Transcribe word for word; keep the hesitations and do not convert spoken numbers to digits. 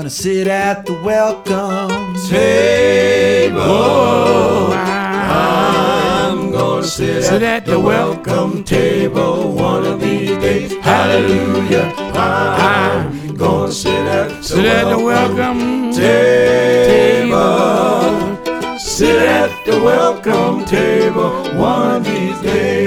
gonna sit at the welcome table. Oh, I'm gonna sit, sit at the welcome table one of these days. Hallelujah. I'm gonna sit at sit at the welcome table. Sit at the welcome table one of these days.